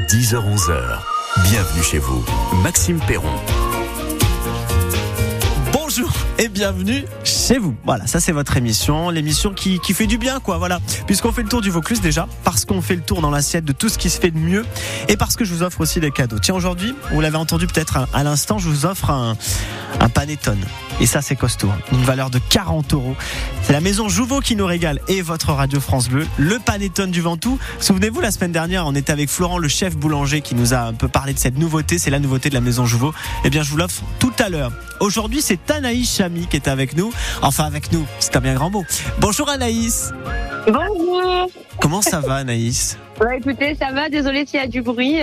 10h-11h. Bienvenue chez vous. Maxime Perron. Bonjour et bienvenue chez vous. Voilà, ça c'est votre émission, l'émission qui fait du bien quoi, voilà. Puisqu'on fait le tour du Vaucluse déjà, parce qu'on fait le tour dans l'assiette de tout ce qui se fait de mieux et parce que je vous offre aussi des cadeaux. Tiens, aujourd'hui, vous l'avez entendu peut-être à l'instant, je vous offre un panettone. Et ça c'est costaud, une valeur de 40 €. C'est la maison Jouveau qui nous régale et votre radio France Bleu, le panettone du Ventoux. Souvenez-vous, la semaine dernière, on était avec Florent, le chef boulanger, qui nous a un peu parlé de cette nouveauté. C'est la nouveauté de la maison Jouveau. Eh bien, je vous l'offre tout à l'heure. Aujourd'hui, c'est Anaïs Chamy qui est avec nous. Enfin, avec nous, c'est un bien grand mot. Bonjour Anaïs. Bonjour. Comment ça va Anaïs ? Écoutez, ça va, désolé s'il y a du bruit.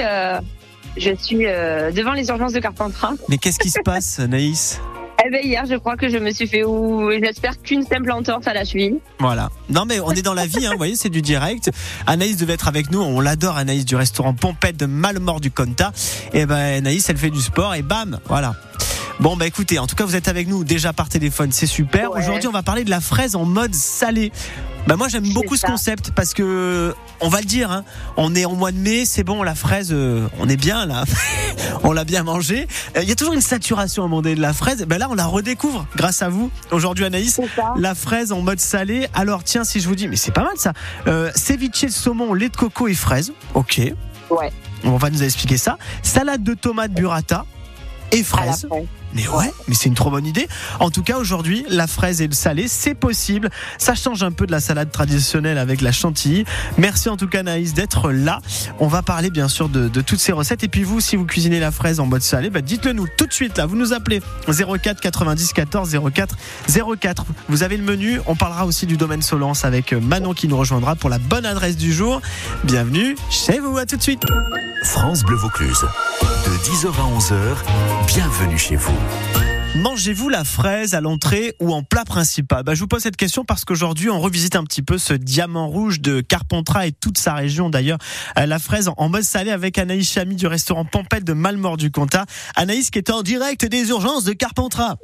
Je suis devant les urgences de Carpentras. Mais qu'est-ce qui se passe Anaïs ? Eh ben hier, je crois que je me suis fait j'espère qu'une simple entorse à la cheville. Voilà. Non mais on est dans la vie, hein, vous voyez, c'est du direct. Anaïs devait être avec nous, on l'adore Anaïs du restaurant Pompette de Malemort du Comtat. Et ben Anaïs, elle fait du sport et bam, voilà. Bon bah écoutez, en tout cas vous êtes avec nous déjà par téléphone, c'est super. Ouais. Aujourd'hui on va parler de la fraise en mode salé. Bah moi j'aime beaucoup ce concept parce que on va le dire, hein, on est en mois de mai, c'est bon, la fraise, on est bien là, on l'a bien mangé. Il y a toujours une saturation à un moment donné de la fraise. Ben là on la redécouvre grâce à vous aujourd'hui Anaïs. La fraise en mode salé. Alors tiens, si je vous dis, mais c'est pas mal ça. Ceviche de saumon, lait de coco et fraises. Ok. Ouais. On va nous expliquer ça. Salade de tomates burrata et fraises. Mais ouais, mais c'est une trop bonne idée. En tout cas, aujourd'hui, la fraise et le salé, c'est possible. Ça change un peu de la salade traditionnelle avec la chantilly. Merci en tout cas, Anaïs, d'être là. On va parler bien sûr de toutes ces recettes. Et puis vous, si vous cuisinez la fraise en mode salé, bah dites-le nous tout de suite là. Vous nous appelez 04 90 14 04 04. Vous avez le menu. On parlera aussi du domaine Solence avec Manon qui nous rejoindra pour la bonne adresse du jour. Bienvenue chez vous. À tout de suite. France Bleu Vaucluse. De 10h à 11h, bienvenue chez vous. Mangez-vous la fraise à l'entrée ou en plat principal ? Je vous pose cette question parce qu'aujourd'hui, on revisite un petit peu ce diamant rouge de Carpentras et toute sa région d'ailleurs. La fraise en mode salé avec Anaïs Chamy du restaurant Pompette de Malemort du Comtat. Anaïs qui est en direct des urgences de Carpentras.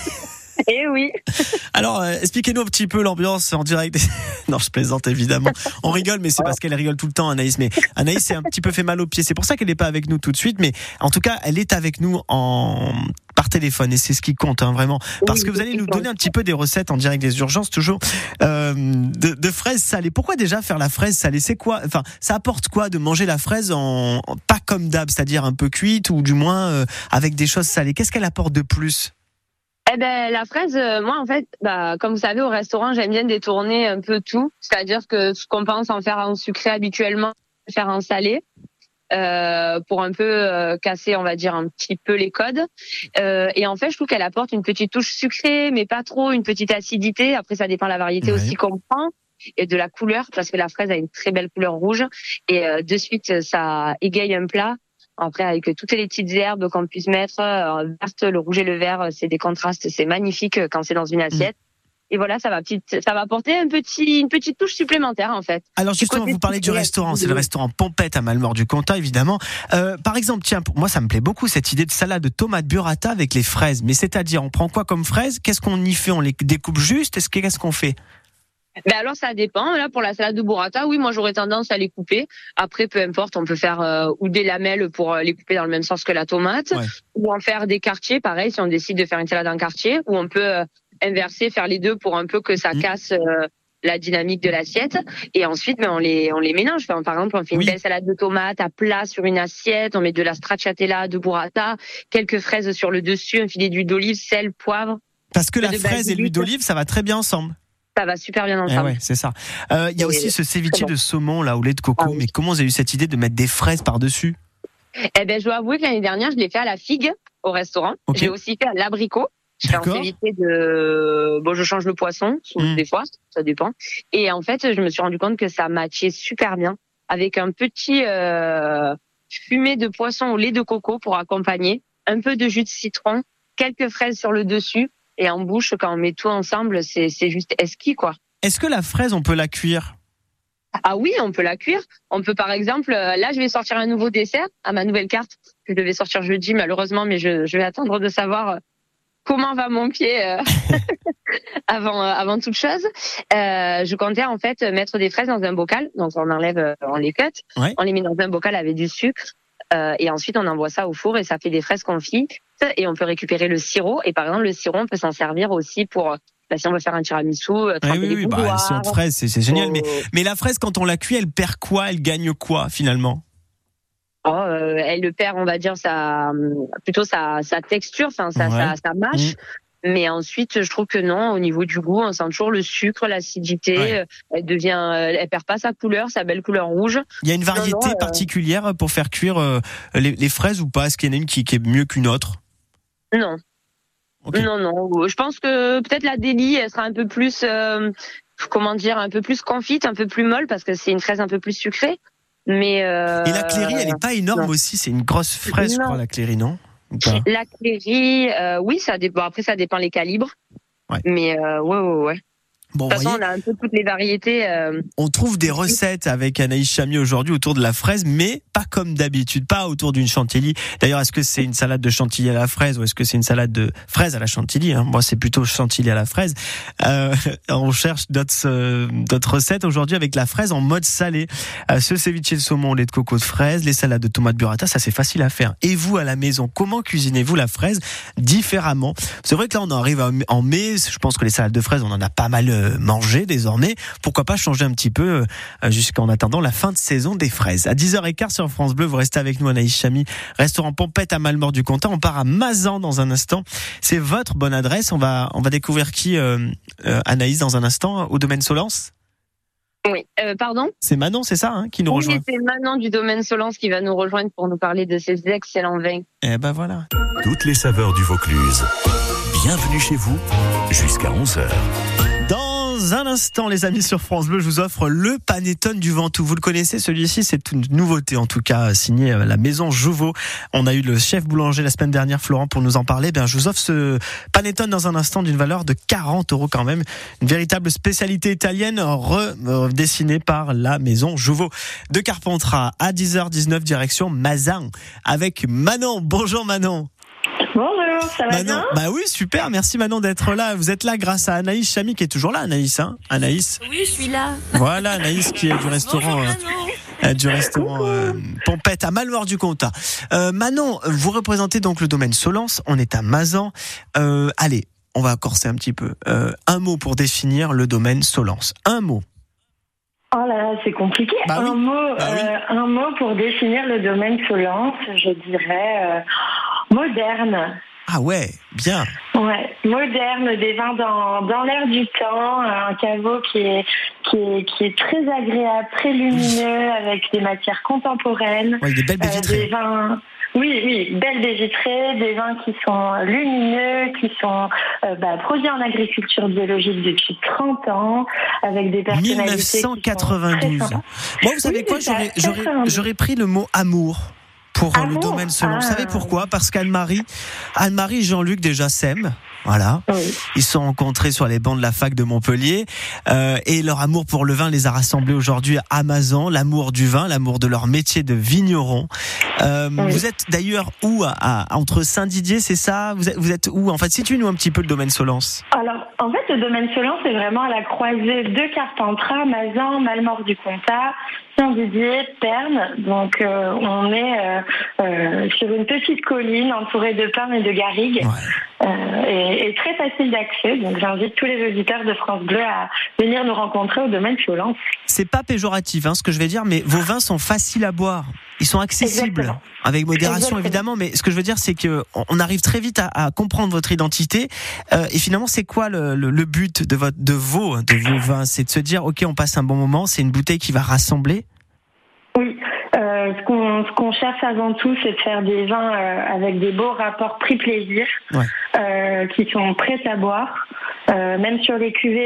Eh oui. Alors, expliquez-nous un petit peu l'ambiance en direct. Non, je plaisante évidemment. On rigole, mais c'est parce qu'elle rigole tout le temps, Anaïs. Mais Anaïs s'est un petit peu fait mal aux pieds. C'est pour ça qu'elle n'est pas avec nous tout de suite. Mais en tout cas, elle est avec nous par téléphone et c'est ce qui compte, hein, vraiment. Parce que vous allez nous donner un petit peu des recettes en direct des urgences, toujours de fraises salées. Pourquoi déjà faire la fraise salée ? C'est quoi ? Enfin, ça apporte quoi de manger la fraise en pas comme d'hab, c'est-à-dire un peu cuite ou du moins avec des choses salées ? Qu'est-ce qu'elle apporte de plus ? Eh ben la fraise, moi en fait, comme vous savez au restaurant, j'aime bien détourner un peu tout, c'est-à-dire que ce qu'on pense en faire en sucré habituellement, faire en salé, pour un peu casser, on va dire un petit peu les codes. Et en fait, je trouve qu'elle apporte une petite touche sucrée, mais pas trop, une petite acidité. Après, ça dépend de la variété aussi qu'on prend et de la couleur, parce que la fraise a une très belle couleur rouge et de suite ça égaye un plat. Après, avec toutes les petites herbes qu'on puisse mettre, verte, le rouge et le vert, c'est des contrastes, c'est magnifique quand c'est dans une assiette. Et voilà, ça va apporter une petite touche supplémentaire en fait. Alors justement, vous parlez du restaurant, c'est le restaurant Pompette à Malemort du Comtat évidemment. Par exemple, tiens, moi ça me plaît beaucoup cette idée de salade de tomates burrata avec les fraises. Mais c'est-à-dire, on prend quoi comme fraises ? Qu'est-ce qu'on y fait ? On les découpe juste ? Qu'est-ce qu'on fait ? Alors ça dépend. Là pour la salade de burrata, oui, moi j'aurais tendance à les couper. Après peu importe, on peut faire ou des lamelles pour les couper dans le même sens que la tomate, ou en faire des quartiers. Pareil, si on décide de faire une salade en quartier, ou on peut inverser, faire les deux pour un peu que ça casse la dynamique de l'assiette. Et ensuite, on les mélange. Par exemple, on fait une belle salade de tomates à plat sur une assiette. On met de la stracciatella, de burrata, quelques fraises sur le dessus, un filet d'huile d'olive, sel, poivre. Parce que la fraise et l'huile d'olive, ça va très bien ensemble. Ça va super bien ensemble. Ouais, c'est ça. Il y a aussi ce ceviche de saumon là au lait de coco. Mais comment vous avez eu cette idée de mettre des fraises par-dessus ? Eh ben, je dois avouer que l'année dernière, je l'ai fait à la figue au restaurant. J'ai aussi fait à l'abricot. Je fais en ceviche je change le poisson, des fois, ça dépend. Et en fait, je me suis rendu compte que ça matchait super bien avec un petit fumé de poisson au lait de coco pour accompagner, un peu de jus de citron, quelques fraises sur le dessus. Et en bouche, quand on met tout ensemble, c'est juste exquis, quoi. Est-ce que la fraise, on peut la cuire ? Ah oui, on peut la cuire. On peut, par exemple, là, je vais sortir un nouveau dessert à ma nouvelle carte que je devais sortir jeudi, malheureusement, mais je vais attendre de savoir comment va mon pied avant toute chose, je comptais en fait mettre des fraises dans un bocal. Donc on enlève, on les cut, on les met dans un bocal avec du sucre et ensuite on envoie ça au four et ça fait des fraises confites et on peut récupérer le sirop. Et par exemple le sirop on peut s'en servir aussi pour si on veut faire un tiramisu, oui, le sirop de fraise c'est génial. Mais la fraise quand on la cuit, elle perd quoi? Elle gagne quoi finalement? Elle le perd, on va dire plutôt sa texture, enfin sa mâche. Mais ensuite, je trouve que non, au niveau du goût, on sent toujours le sucre, l'acidité. Elle perd pas sa couleur, sa belle couleur rouge. Il y a une variété particulière pour faire cuire les fraises ou pas? Est-ce qu'il y en a une qui est mieux qu'une autre? Non. Okay. Non. Je pense que peut-être la délie, elle sera un peu plus, un peu plus confite, un peu plus molle parce que c'est une fraise un peu plus sucrée. Mais et la Cléry, elle est pas énorme aussi. C'est une grosse fraise, je crois, la Cléry, non? La Cléry, oui, ça dépend. Après, ça dépend les calibres. Mais ouais. Bon, de toute façon, on a un peu toutes les variétés. On trouve des recettes avec Anaïs Chamier aujourd'hui autour de la fraise, mais pas comme d'habitude, pas autour d'une chantilly. D'ailleurs, est-ce que c'est une salade de chantilly à la fraise ou est-ce que c'est une salade de fraise à la chantilly? Moi, c'est plutôt chantilly à la fraise. On cherche d'autres recettes aujourd'hui avec la fraise en mode salé. Ce ceviche de saumon au lait de coco de fraise, les salades de tomates burrata, ça c'est facile à faire. Et vous, à la maison, comment cuisinez-vous la fraise différemment? C'est vrai que là, on arrive en mai. Je pense que les salades de fraises, on en a pas mal manger désormais. Pourquoi pas changer un petit peu jusqu'en attendant la fin de saison des fraises. À 10h15 sur France Bleu, vous restez avec nous, Anaïs Chamier, restaurant Pompette à Malmort-du-Comtat. On part à Mazan dans un instant. C'est votre bonne adresse. On va découvrir qui, Anaïs, dans un instant, au domaine Solence? Oui, pardon? C'est Manon, c'est ça, qui nous rejoint? Oui, c'est Manon du domaine Solence qui va nous rejoindre pour nous parler de ses excellents vins. Eh ben voilà. Toutes les saveurs du Vaucluse. Bienvenue chez vous, jusqu'à 11h. Dans un instant, les amis, sur France Bleu, je vous offre le panettone du Ventoux. Vous le connaissez, celui-ci, c'est une nouveauté, en tout cas, signé la maison Jouveau. On a eu le chef boulanger la semaine dernière, Florent, pour nous en parler. Je vous offre ce panettone dans un instant d'une valeur de 40 € quand même. Une véritable spécialité italienne redessinée par la maison Jouveau. De Carpentras à 10h19, direction Mazan avec Manon. Bonjour Manon. Bonjour, ça va bien? Oui, super, merci Manon d'être là. Vous êtes là grâce à Anaïs Chamier qui est toujours là, Anaïs, Anaïs? Oui, je suis là. Voilà, Anaïs qui est du restaurant Pompette à Malmort-du-Comtat. Manon, vous représentez donc le domaine Solence, on est à Mazan. Allez, on va corser un petit peu. Un mot pour définir le domaine Solence. Un mot. Oh là là, c'est compliqué. Un mot pour définir le domaine Solence, je dirais moderne. Ah ouais, bien. Ouais, moderne, des vins dans l'air du temps, un caveau qui est très agréable, très lumineux, avec des matières contemporaines. Ouais, des belles baies vitrées. Des vins. Oui, belles baies vitrées, des vins qui sont lumineux, qui sont produits en agriculture biologique depuis 30 ans, avec des personnalités 1992. Moi, vous savez quoi, j'aurais pris le mot amour pour le domaine Solence. Vous savez pourquoi? Parce qu'Anne-Marie et Jean-Luc déjà s'aiment. Voilà. Oui. Ils se sont rencontrés sur les bancs de la fac de Montpellier et leur amour pour le vin les a rassemblés aujourd'hui à Mazan. L'amour du vin, l'amour de leur métier de vigneron. Vous êtes d'ailleurs où entre Saint-Didier, c'est ça? Vous êtes où? En fait, situez-nous un petit peu le domaine Solence. Alors, en fait, le domaine Solence est vraiment à la croisée de Carpentras, Mazan, Malmort-du-Comtat, Saint-Didier, Pernes. Donc, on est sur une petite colline entourée de pins et de garrigues. Ouais. Et très facile d'accès. Donc, j'invite tous les auditeurs de France Bleu à venir nous rencontrer au domaine Solence. C'est pas péjoratif, ce que je vais dire, mais vos vins sont faciles à boire. Ils sont accessibles. Exactement. Avec modération. Exactement. Évidemment, mais ce que je veux dire, c'est que on arrive très vite à comprendre votre identité. Et finalement, c'est quoi le but de vos vins? C'est de se dire, ok, on passe un bon moment. C'est une bouteille qui va rassembler. Oui. Ce qu'on cherche avant tout, c'est de faire des vins avec des beaux rapports prix-plaisir, qui sont prêts à boire. Même sur les cuvées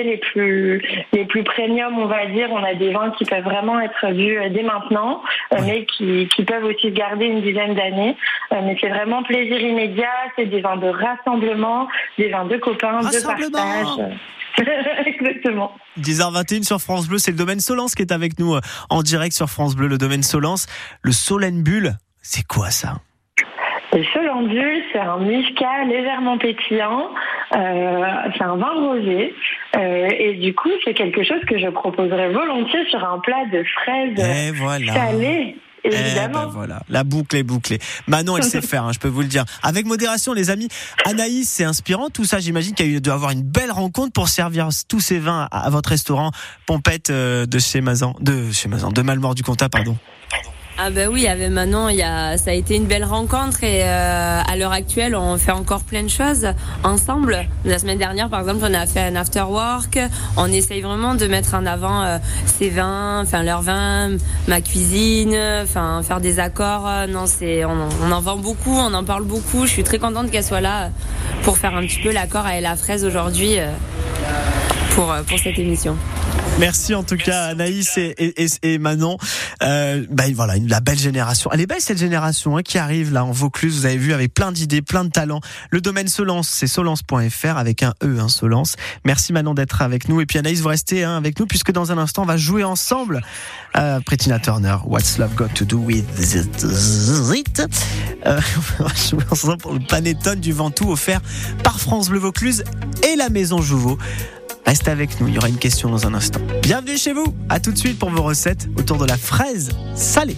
les plus premium, on va dire, on a des vins qui peuvent vraiment être vus dès maintenant, mais qui peuvent aussi se garder une dizaine d'années. Mais c'est vraiment plaisir immédiat, c'est des vins de rassemblement, des vins de copains, de partage. Exactement. 10h21 sur France Bleu, c'est le domaine Solence qui est avec nous en direct sur France Bleu, le domaine Solence. Le Solène-Bulle, c'est quoi ça? Le Solène-Bulle, c'est un muscat légèrement pétillant C'est un vin rosé. Et du coup, c'est quelque chose que je proposerais volontiers sur un plat de fraises salées. Évidemment. Voilà, la boucle est bouclée. Manon, elle sait faire, je peux vous le dire. Avec modération, les amis. Anaïs, c'est inspirant tout ça. J'imagine qu'il y a dû avoir une belle rencontre pour servir tous ces vins à votre restaurant Pompette de Malemort du Comtat, pardon. Ah ben oui, avec Manon, ça a été une belle rencontre et à l'heure actuelle, on fait encore plein de choses ensemble. La semaine dernière, par exemple, on a fait un after work. On essaye vraiment de mettre en avant ces vins, leurs vins, ma cuisine, faire des accords. Non, on en vend beaucoup, on en parle beaucoup. Je suis très contente qu'elle soit là pour faire un petit peu l'accord avec la fraise aujourd'hui pour cette émission. Merci en tout cas Anaïs et Manon. Voilà, la belle génération. Elle est belle cette génération qui arrive là en Vaucluse. Vous avez vu, avec plein d'idées, plein de talents. Le domaine Solence, c'est solence.fr avec un E, Solence. Merci Manon d'être avec nous. Et puis Anaïs, vous restez avec nous puisque dans un instant on va jouer ensemble après Tina Turner. What's Love Got to Do with It? On va jouer ensemble pour le Panettone du Ventoux offert par France Bleu Vaucluse et la Maison Jouveau. Restez avec nous, il y aura une question dans un instant. Bienvenue chez vous, à tout de suite pour vos recettes autour de la fraise salée.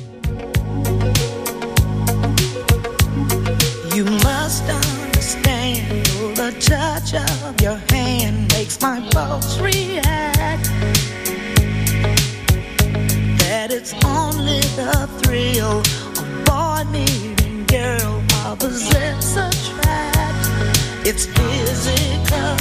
You must understand, the touch of your hand makes my pulse react. That it's only the thrill of boy meeting girl, opposites attract. It's physical.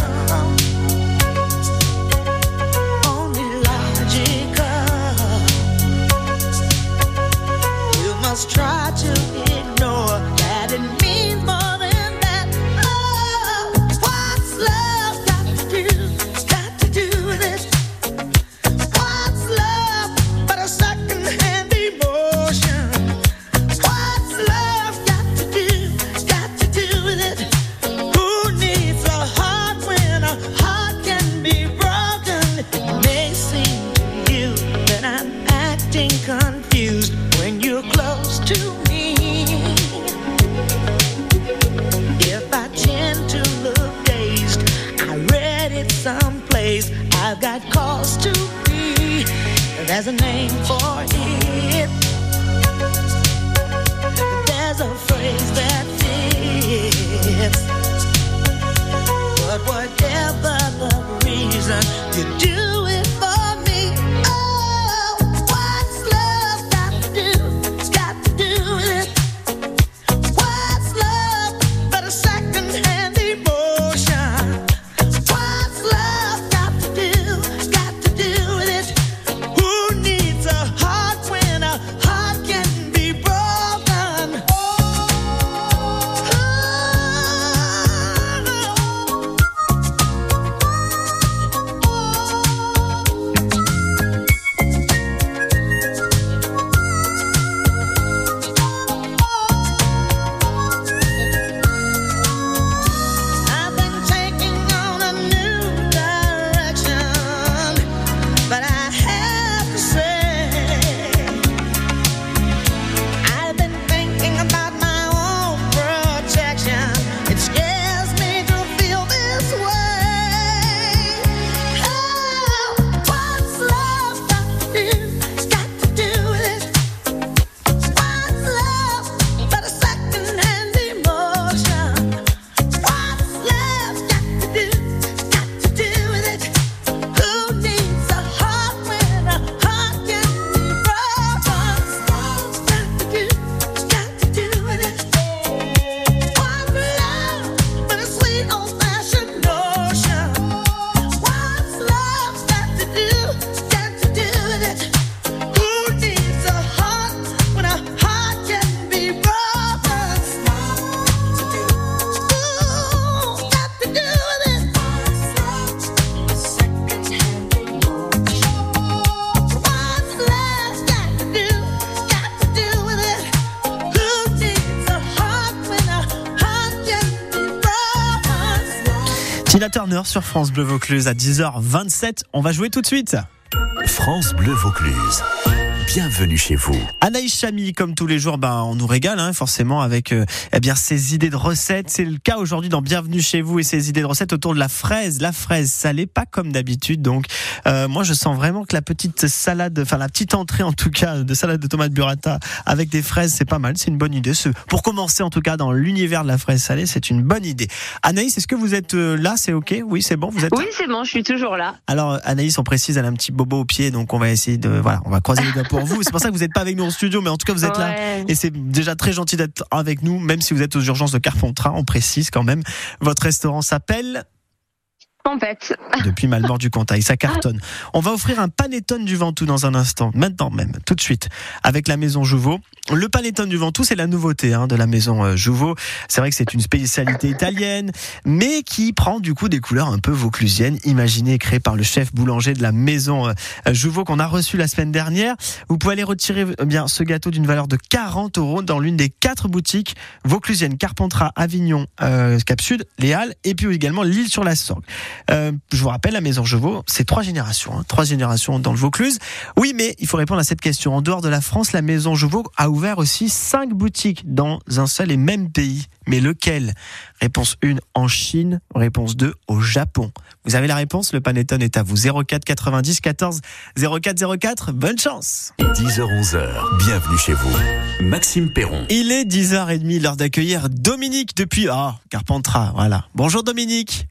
Try to ignore that it means more than that. Oh, what's love got to do with it? What's love but a second-hand emotion? What's love got to do with it? Who needs a heart when a heart can be broken? It may seem to you that I'm acting confused when you're close to me. If I tend to look dazed, I read it someplace. I've got cause to be. There's a name for it. There's a phrase that fits. But whatever the reason, you do it for me. Oh, what's love got to do with it? What's love but a second-hand emotion? What's love got to do with it? Who needs a heart when a heart can be broken? I've been taking on a new direction, but I have to say, I've been thinking about my own protection. It scares me to feel this way. Oh, what's love got to do with it? What's love but a second-hand emotion? What's love got to do with it? Who needs a heart when a heart can be broken? What's love got to do with it? What's love but a sweet old-fashioned notion? What's love got to do with it? Who needs a heart when a heart can be broken? Ooh, got to do with it. What's love got to do with it? Who needs a heart when a heart can be broken? Tina Turner sur France Bleu Vaucluse à 10h27. On va jouer tout de suite. France Bleu Vaucluse. bienvenue chez vous. Anaïs Chamy, comme tous les jours, on nous régale forcément avec ses idées de recettes. C'est le cas aujourd'hui dans Bienvenue chez vous et ses idées de recettes autour de la fraise salée, pas comme d'habitude. Donc moi je sens vraiment que la petite salade, la petite entrée en tout cas de salade de tomates burrata avec des fraises, c'est pas mal, c'est une bonne idée. Pour commencer en tout cas dans l'univers de la fraise salée, c'est une bonne idée. Anaïs, est-ce que vous êtes là? C'est ok? Oui, c'est bon, vous êtes là? Oui, c'est bon, je suis toujours là. Alors Anaïs, on précise, elle a un petit bobo au pied, donc on va essayer on va croiser les doigts pour vous. C'est pour ça que vous n'êtes pas avec nous en studio, mais en tout cas vous êtes là. Et c'est déjà très gentil d'être avec nous, même si vous êtes aux urgences de Carpentras, on précise quand même. Votre restaurant s'appelle Pompette. Depuis Malmort du Cantail, ça cartonne. On va offrir un panettone du Ventoux dans un instant, maintenant même, tout de suite, avec la Maison Jouveau. Le panettone du Ventoux, c'est la nouveauté de la Maison Jouveau. C'est vrai que c'est une spécialité italienne, mais qui prend du coup des couleurs un peu vauclusiennes, imaginées et créées par le chef boulanger de la Maison Jouveau qu'on a reçu la semaine dernière. Vous pouvez aller retirer ce gâteau d'une valeur de 40 € dans l'une des 4 boutiques vauclusiennes, Carpentras, Avignon, Cap Sud, Les Halles, et puis également l'Île-sur-la-Sorgue. Je vous rappelle, la Maison Jouveau, c'est 3 générations, 3 générations dans le Vaucluse. Oui, mais il faut répondre à cette question. En dehors de la France, la Maison Jouveau a ouvert aussi 5 boutiques dans un seul et même pays. Mais lequel? Réponse 1, en Chine. Réponse 2, au Japon. Vous avez la réponse, le panettone est à vous. 04 90 14 04 04. Bonne chance. 10h-11h, bienvenue chez vous. Maxime Perron. Il est 10h30, l'heure d'accueillir Dominique depuis Carpentras. Voilà. Bonjour Dominique.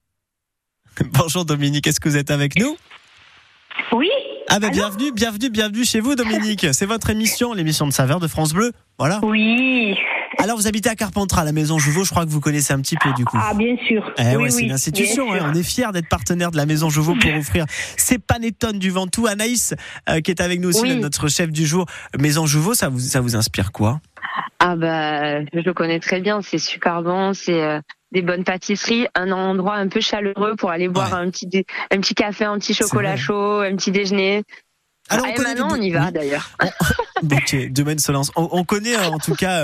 Bonjour Dominique, est-ce que vous êtes avec nous? Oui. Bienvenue chez vous Dominique. C'est votre émission, l'émission de saveur de France Bleu. Voilà. Oui. Alors vous habitez à Carpentras, la Maison Jouveau, je crois que vous connaissez un petit peu du coup. Ah bien sûr. Oui, c'est une institution, on est fiers d'être partenaire de la Maison Jouveau pour offrir ces panettones du Ventoux. Anaïs, qui est avec nous aussi, notre chef du jour. Maison Jouveau, ça vous inspire quoi? Je le connais très bien, c'est super bon, c'est des bonnes pâtisseries, un endroit un peu chaleureux pour aller boire un petit café, un petit chocolat chaud, un petit déjeuner. Alors, maintenant, on y va d'ailleurs. Donc, domaine se lance. On connaît en tout cas,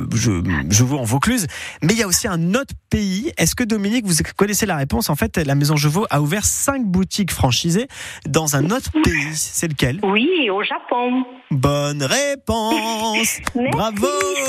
je vois en Vaucluse, mais il y a aussi un autre pays. Est-ce que Dominique, vous connaissez la réponse? En fait, la Maison Jouveau a ouvert 5 boutiques franchisées dans un autre pays. C'est lequel? Oui, au Japon. Bonne réponse. Merci. Bravo.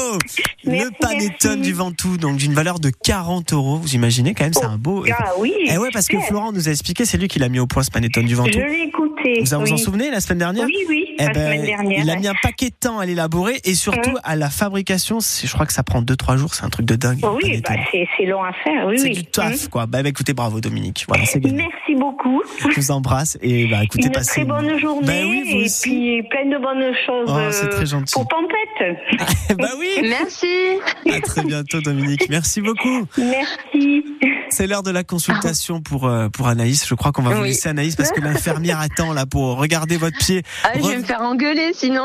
Le panettone du Ventoux, donc d'une valeur de 40 €. Vous imaginez quand même, c'est un beau. Ah oui. Ouais, parce que Florent nous a expliqué, c'est lui qui l'a mis au point ce panettone du Ventoux. Je l'ai écouté. Vous en souvenez la semaine dernière? Oui, la semaine dernière. Il a mis un paquet de temps à l'élaborer et surtout à la fabrication. Je crois que ça prend 2-3 jours, c'est un truc de dingue. Oui, c'est long à faire. C'est du taf, quoi. Écoutez, bravo Dominique. Voilà, c'est bien. Merci beaucoup. Je vous embrasse et écoutez, une très bonne journée oui, et puis plein de bonnes choses c'est très gentil. pour Pompette. Oui. Merci. À très bientôt Dominique. Merci beaucoup. Merci. C'est l'heure de la consultation pour Anaïs. Je crois qu'on va vous laisser Anaïs parce que l'infirmière attend là pour regarder votre pied. Je vais me faire engueuler sinon.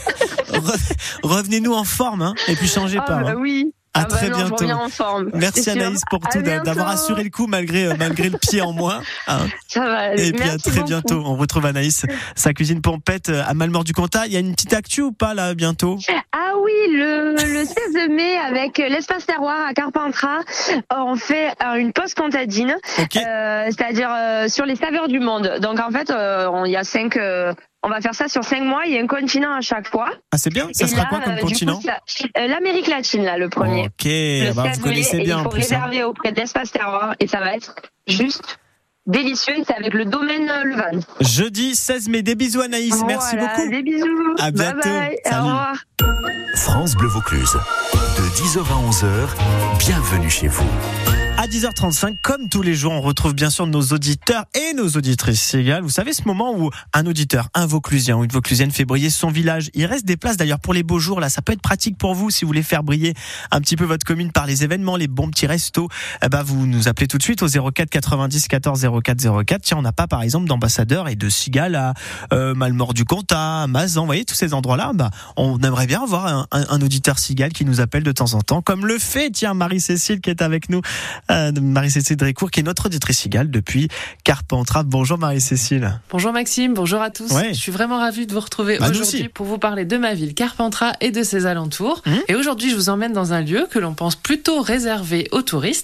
Revenez-nous en forme et puis changez pas. Oui. À très bientôt. Je reviens en forme. Merci Anaïs pour tout, d'avoir assuré le coup malgré le pied en moins. Ça va aller. Et puis à très bientôt. On retrouve Anaïs, sa cuisine Pompette à Malmort du Cantail. Il y a une petite actu ou pas là bientôt? Ah oui, le 16 mai avec l'espace terroir à Carpentras, on fait une pause contadine, c'est-à-dire sur les saveurs du monde. Donc en fait, il y a 5. On va faire ça sur 5 mois. Il y a un continent à chaque fois. Ah, c'est bien. Ça sera quoi comme continent? L'Amérique latine, là, le premier. Ok. Vous connaissez bien. Il faut réserver auprès d'Espace Terroir et ça va être juste délicieux. C'est avec le domaine Levan. Jeudi 16 mai. Des bisous Anaïs. Merci beaucoup. Des bisous. À bientôt. Bye bye. Salut. Au revoir. France Bleu Vaucluse. De 10h à 11h, bienvenue chez vous. À 10h35, comme tous les jours, on retrouve bien sûr nos auditeurs et nos auditrices égales. Vous savez, ce moment où un auditeur, un Vauclusien ou une Vauclusienne fait briller son village. Il reste des places d'ailleurs pour les beaux jours. Là, ça peut être pratique pour vous si vous voulez faire briller un petit peu votre commune par les événements, les bons petits restos. Vous nous appelez tout de suite au 04 90 14 04 04. Tiens, on n'a pas par exemple d'ambassadeur et de cigale à Malmort du Cantail, à Mazan. Vous voyez, tous ces endroits-là, on aimerait bien avoir un auditeur cigale qui nous appelle de temps en temps, comme le fait, Marie-Cécile qui est avec nous. Marie-Cécile Drécourt, qui est notre auditrice cigale depuis Carpentras. Bonjour Marie-Cécile. Bonjour Maxime, bonjour à tous. Ouais. Je suis vraiment ravie de vous retrouver aujourd'hui pour vous parler de ma ville, Carpentras, et de ses alentours. Et aujourd'hui, je vous emmène dans un lieu que l'on pense plutôt réservé aux touristes.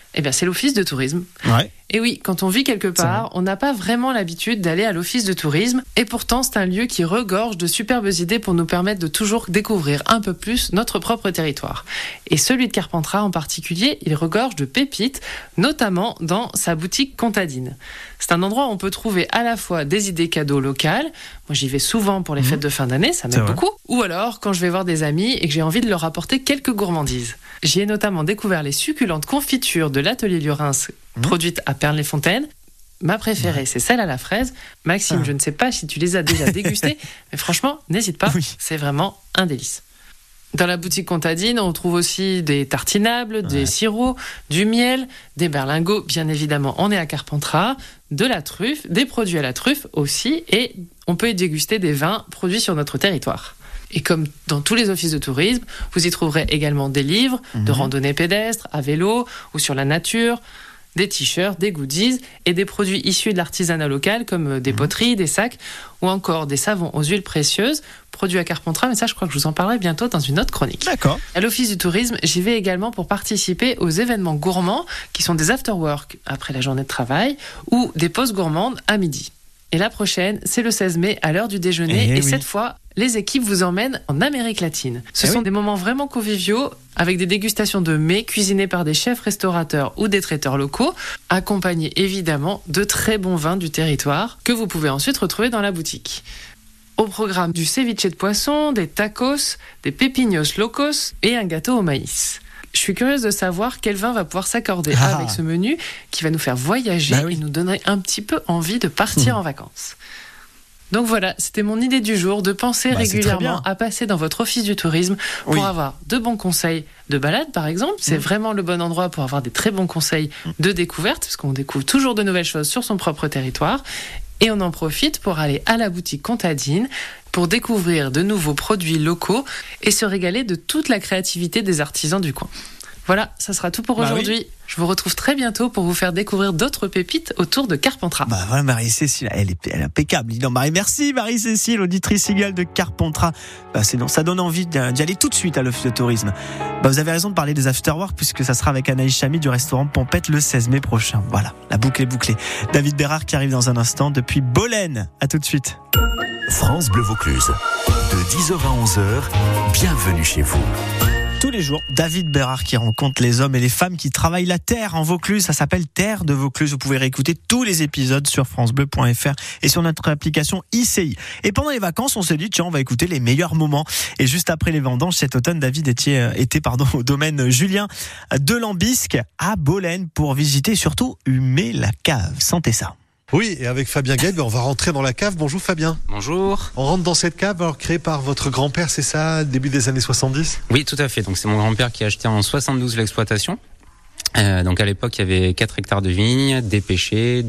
Eh bien, c'est l'office de tourisme. Ouais. Et oui, quand on vit quelque part, on n'a pas vraiment l'habitude d'aller à l'office de tourisme. Et pourtant, c'est un lieu qui regorge de superbes idées pour nous permettre de toujours découvrir un peu plus notre propre territoire. Et celui de Carpentras en particulier, il regorge de pépites, notamment dans sa boutique Contadine. C'est un endroit où on peut trouver à la fois des idées cadeaux locales. Moi, j'y vais souvent pour les fêtes de fin d'année, ça m'aide beaucoup. Ou alors, quand je vais voir des amis et que j'ai envie de leur apporter quelques gourmandises. J'y ai notamment découvert les succulentes confitures de l'atelier Lurins, produites à Perles-les-Fontaines. Ma préférée, c'est celle à la fraise. Maxime, je ne sais pas si tu les as déjà dégustées, mais franchement, n'hésite pas, c'est vraiment un délice. Dans la boutique Contadine, on trouve aussi des tartinables, des sirops, du miel, des berlingots, bien évidemment, on est à Carpentras, de la truffe, des produits à la truffe aussi, et on peut y déguster des vins produits sur notre territoire. Et comme dans tous les offices de tourisme, vous y trouverez également des livres de randonnée pédestre, à vélo ou sur la nature, des t-shirts, des goodies et des produits issus de l'artisanat local comme des poteries, des sacs ou encore des savons aux huiles précieuses produits à Carpentras, mais ça je crois que je vous en parlerai bientôt dans une autre chronique. D'accord. À l'office du tourisme, j'y vais également pour participer aux événements gourmands qui sont des after-work après la journée de travail ou des pauses gourmandes à midi. Et la prochaine, c'est le 16 mai à l'heure du déjeuner. Et cette fois, les équipes vous emmènent en Amérique latine. Ce sont des moments vraiment conviviaux avec des dégustations de mets cuisinés par des chefs restaurateurs ou des traiteurs locaux, accompagnés évidemment de très bons vins du territoire que vous pouvez ensuite retrouver dans la boutique. Au programme du ceviche de poisson, des tacos, des pepinhos locos et un gâteau au maïs. Je suis curieuse de savoir quel vin va pouvoir s'accorder avec ce menu qui va nous faire voyager et nous donner un petit peu envie de partir en vacances. Donc voilà, c'était mon idée du jour, de penser régulièrement à passer dans votre office du tourisme pour avoir de bons conseils de balade par exemple. C'est vraiment le bon endroit pour avoir des très bons conseils de découverte, parce qu'on découvre toujours de nouvelles choses sur son propre territoire. Et on en profite pour aller à la boutique Contadine pour découvrir de nouveaux produits locaux et se régaler de toute la créativité des artisans du coin. Voilà, ça sera tout pour aujourd'hui. Je vous retrouve très bientôt pour vous faire découvrir d'autres pépites autour de Carpentras. Voilà, Marie-Cécile, elle est impeccable. Non, merci Marie-Cécile, auditrice égale de Carpentras. Ça donne envie d'y aller tout de suite à l'office de tourisme. Vous avez raison de parler des afterwork puisque ça sera avec Anaïs Chamy du restaurant Pompette le 16 mai prochain. Voilà, la boucle est bouclée. David Bérard qui arrive dans un instant depuis Bolène. À tout de suite. France Bleu Vaucluse. De 10h à 11h, bienvenue chez vous. Tous les jours, David Bérard qui rencontre les hommes et les femmes qui travaillent la terre en Vaucluse. Ça s'appelle Terre de Vaucluse. Vous pouvez réécouter tous les épisodes sur francebleu.fr et sur notre application ICI. Et pendant les vacances, on s'est dit, tiens, on va écouter les meilleurs moments. Et juste après les vendanges, cet automne, David était au domaine Julien de Lambisque à Bolène pour visiter et surtout humer la cave. Sentez ça. Oui, et avec Fabien Gaël, on va rentrer dans la cave. Bonjour Fabien. Bonjour. On rentre dans cette cave, alors créée par votre grand-père, c'est ça, début des années 70 ? Oui, tout à fait. Donc c'est mon grand-père qui a acheté en 72 l'exploitation. Donc à l'époque, il y avait 4 hectares de vignes, des pêchers,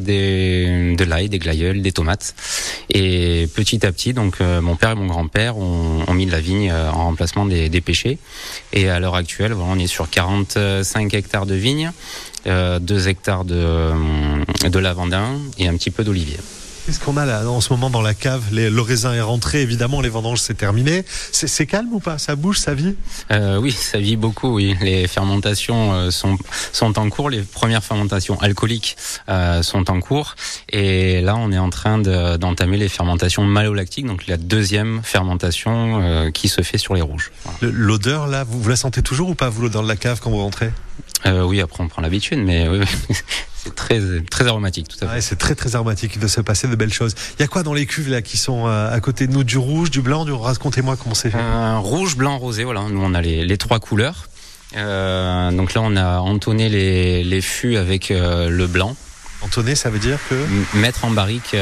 de l'ail, des glaïeuls, des tomates. Et petit à petit, donc mon père et mon grand-père ont mis de la vigne en remplacement des pêchers. Et à l'heure actuelle, voilà, on est sur 45 hectares de vignes, 2 hectares de lavandin et un petit peu d'olivier. Qu'est-ce qu'on a là en ce moment dans la cave ? Le raisin est rentré, évidemment, les vendanges c'est terminé. C'est calme ou pas ? Ça bouge, ça vit ? Oui, ça vit beaucoup, oui. Les fermentations sont en cours. Les premières fermentations alcooliques sont en cours. Et là, on est en train d'entamer les fermentations malolactiques, donc la deuxième fermentation qui se fait sur les rouges. Voilà. L'odeur, là, vous la sentez toujours ou pas, vous, l'odeur de la cave quand vous rentrez ? Oui, après on prend l'habitude, mais oui. C'est très, très aromatique, tout à fait. Ouais, c'est très, très aromatique. Il doit se passer de belles choses. Il y a quoi dans les cuves là qui sont à côté de nous ? Du rouge, du blanc, racontez-moi comment c'est fait. Rouge, blanc, rosé. Voilà, nous on a les 3 couleurs. Donc là, on a entonné les fûts avec le blanc. Entonner, ça veut dire que mettre en barrique,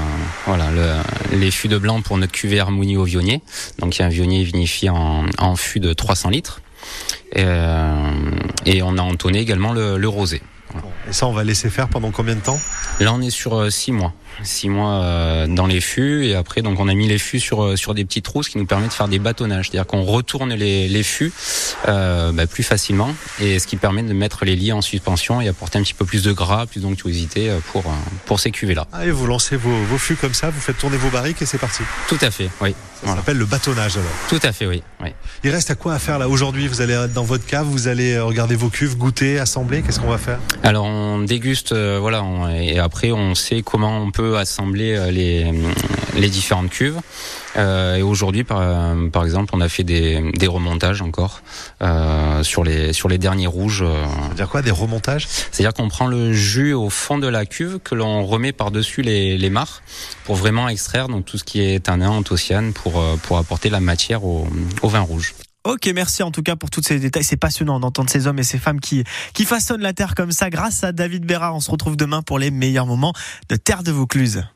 les fûts de blanc pour notre cuvée Harmonie au Vionnier. Donc il y a un Vionnier vinifié en fût de 300 litres. Et on a entonné également le rosé. Et ça, on va laisser faire pendant combien de temps ? Là, on est sur 6 mois. dans les fûts, et après donc on a mis les fûts sur des petites trousses qui nous permet de faire des bâtonnages, c'est-à-dire qu'on retourne les fûts plus facilement, et ce qui permet de mettre les lits en suspension et apporter un petit peu plus de gras, plus d'onctuosité pour ces cuvées-là. Ah, et vous lancez vos fûts comme ça, vous faites tourner vos barriques et c'est parti. Tout à fait, oui. Ça s'appelle le bâtonnage alors. Tout à fait, oui. Il reste à quoi à faire là aujourd'hui? Vous allez dans votre cave, vous allez regarder vos cuves, goûter, assembler. Qu'est-ce qu'on va faire? Alors on déguste, et après on sait comment on peut assembler les différentes cuves. Et aujourd'hui, par exemple, on a fait des remontages encore sur les derniers rouges. Ça veut dire quoi, des remontages? C'est-à-dire qu'on prend le jus au fond de la cuve, que l'on remet par-dessus les mares pour vraiment extraire donc tout ce qui est tanin, anthocyane, pour apporter la matière au vin rouge. Ok, merci en tout cas pour tous ces détails. C'est passionnant d'entendre ces hommes et ces femmes qui façonnent la terre comme ça grâce à David Bérard. On se retrouve demain pour les meilleurs moments de Terre de Vaucluse.